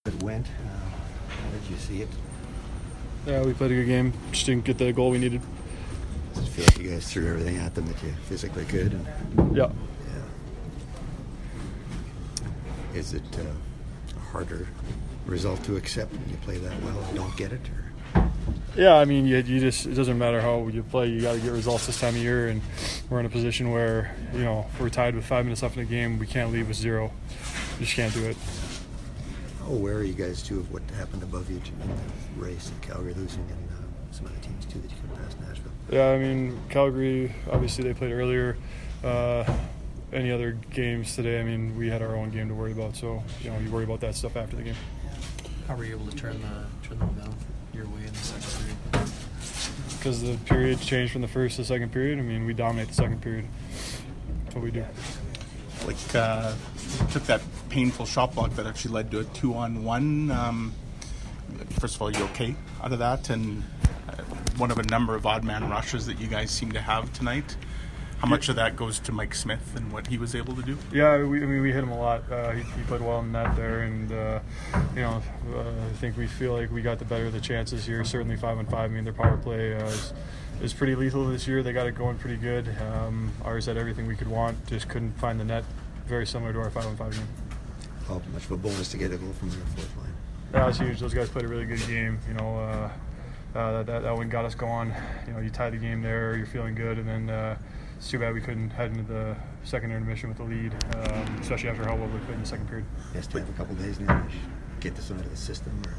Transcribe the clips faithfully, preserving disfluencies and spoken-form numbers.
It went. Uh, how did you see it? Yeah, we played a good game. Just didn't get the goal we needed. Does it feel like you guys threw everything at them that you physically could? And, yeah. yeah. Is it uh, a harder result to accept when you play that well and don't get it? Or? Yeah, I mean, you, you just it doesn't matter how you play. You got to get results this time of year, and we're in a position where, you know, we're tied with five minutes left in the game. We can't leave with zero. We just can't do it. How aware are you guys, too, of what happened above you in the race in Calgary losing and uh, some other teams, too, that you couldn't pass Nashville? Yeah, I mean, Calgary, obviously they played earlier. Uh, any other games today, I mean, we had our own game to worry about. So, you know, you worry about that stuff after the game. How were you able to turn the turn them down your way in the second period? Because the period changed from the first to the second period. I mean, we dominate the second period. That's what we do. Like, uh, took that painful shot block that actually led to a two-on-one. Um, first of all, are you okay out of that? And uh, one of a number of odd man rushes that you guys seem to have tonight. How much of that goes to Mike Smith and what he was able to do? Yeah, we, I mean, we hit him a lot. Uh, he, he played well in that there, and uh, you know, uh, I think we feel like we got the better of the chances here. Certainly five on five. I mean, their power play uh, is, is pretty lethal this year. They got it going pretty good. Um, ours had everything we could want, just couldn't find the net. Very similar to our five on five game. How much of a bonus to get a goal from your fourth line? Yeah, it's huge. Those guys played a really good game. You know, uh, uh, that that one got us going. You know, you tie the game there, you're feeling good, and then. Uh, It's too bad we couldn't head into the second intermission with the lead, um, especially after how well we played in the second period. Yes, to have a couple days now to get this out of the system? Or?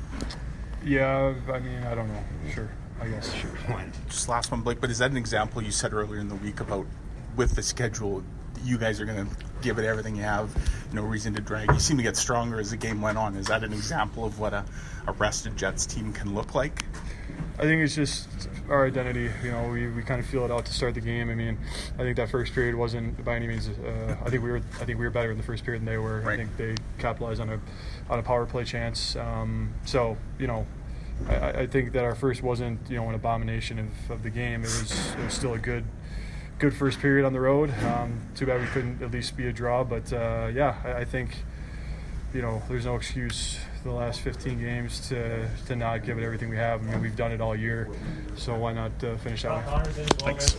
Yeah, I mean, I don't know. Sure, I guess. Sure. Just last one, Blake, but is that an example you said earlier in the week about with the schedule, you guys are going to give it everything you have, no reason to drag? You seem to get stronger as the game went on. Is that an example of what a, a rested Jets team can look like? I think it's just our identity. You know, we, we kind of feel it out to start the game. I mean, I think that first period wasn't by any means. Uh, I think we were. I think we were better in the first period than they were. Right. I think they capitalized on a on a power play chance. Um, so you know, I, I think that our first wasn't you know an abomination of, of the game. It was it was still a good good first period on the road. Um, too bad we couldn't at least be a draw. But uh, yeah, I, I think you know there's no excuse the last fifteen games to to not give it everything we have. I mean, we've done it all year, so why not uh, finish that way? Thanks.